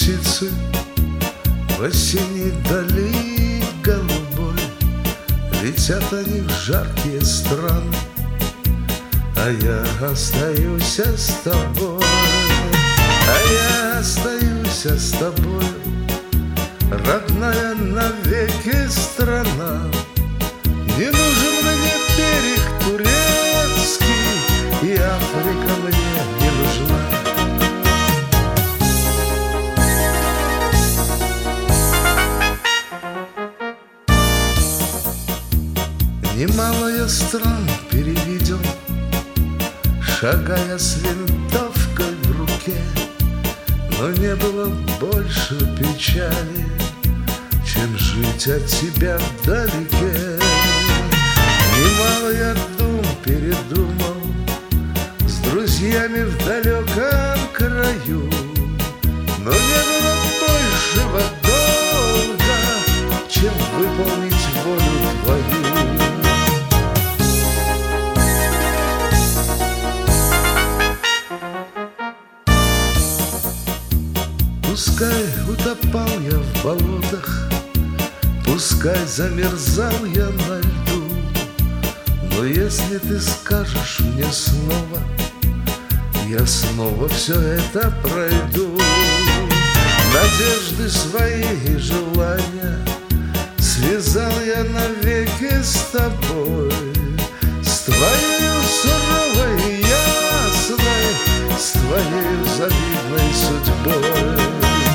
птицы в осенней дали голубой. Летят они в жаркие страны, а я остаюсь с тобой. А я остаюсь с тобой, родная навеки страна. Не нужен мне берег турецкий, и Африка мне не нужна. Немало я стран перевидел, шагая с винтовкой в руке, но не было больше печали, чем жить от тебя вдалеке. Немало я дум передумал с друзьями в далеком краю, но не было большего долга, чем выполнить волю твою. Пускай утопал я в болотах, пускай замерзал я на льду, но если ты скажешь мне снова, я снова все это пройду. Надежды свои и желания связал я навеки с тобой, с твоей суровой и ясной, с твоей завидной судьбой.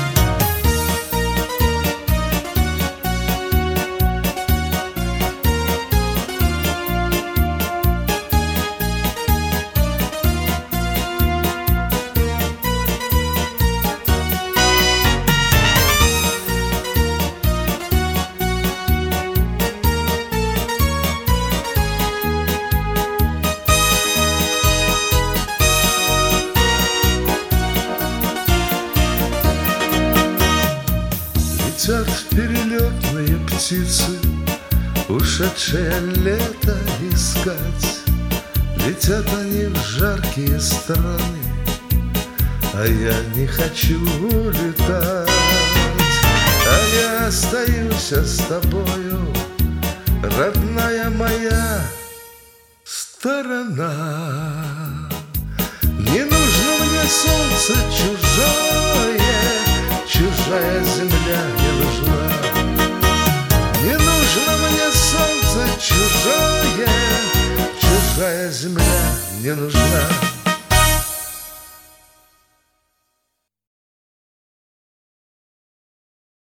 Летят перелетные птицы, ушедшее лето искать. Летят они в жаркие страны, а я не хочу улетать. А я остаюсь с тобою, родная моя сторона. Не нужно мне солнце чужое, чужая земля не нужна. Не нужно мне солнце чужое, чужая земля не нужна.